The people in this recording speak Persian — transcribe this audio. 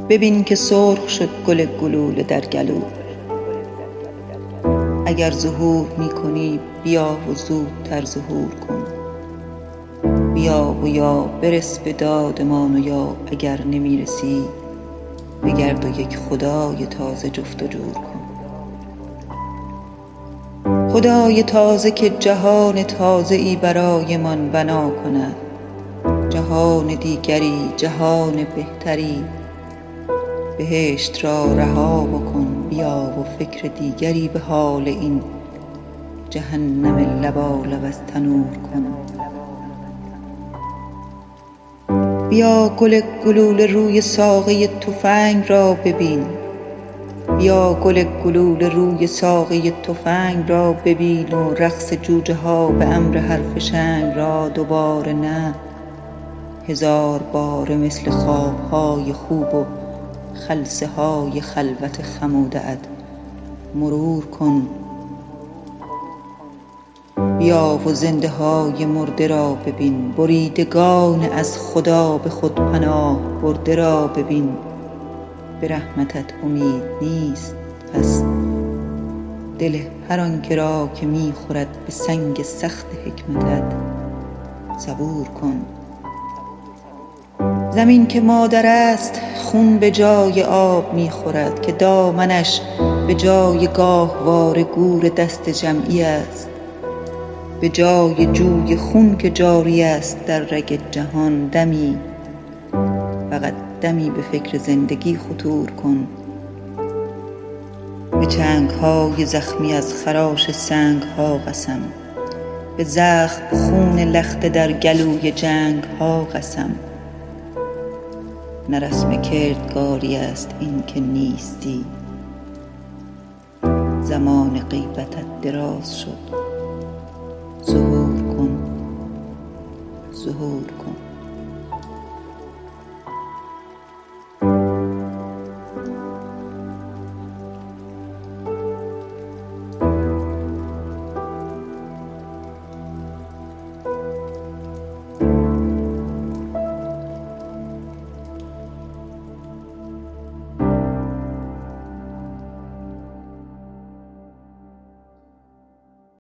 ببین که سرخ شد گل گلوله در گلو. اگر ظهور می کنی بیا و زودتر ظهور کن. بیا و یا برس به دادمان و یا اگر نمی رسی بگرد و یک خدای تازه جفت و جور کن. خدای تازه که جهان تازه‌ای برایمان بنا کند، جهان دیگری، جهان بهتری. بهشت را رها بکن بیا و فکر دیگری به حال این جهنم لبالب از تنور کن. بیا گل گلوله روی ساقه تفنگ را ببین. بیا گل گلوله روی ساقه تفنگ را ببین و رقص جوجه ها به امر حرف شنگ را دوباره نه، هزار باره مثل خوابهای خوب و خلسه های خلوت خموده ات مرور کن. بیا و زنده های مرده را ببین، بریدگان از خدا به خود پناه برده را ببین. به رحمتت امید نیست پس دل هر آنکه را که می خورد به سنگ سخت حکمتت صبور کن. زمین که مادر است خون به جای آب می خورد، که دامنش به جای گاهواره گور دست جمعی است. به جای جوی خون که جاری است در رگ جهان دمی، فقط دمی به فکر زندگی خطور کن. به چنگ های زخمی از خراش سنگ ها قسم، به زخم خون لخته در گلوی جنگ ها قسم. نه رسم کردگاری است این که نیستی، زمان غیبتت دراز شد. ظهور کن، ظهور کن.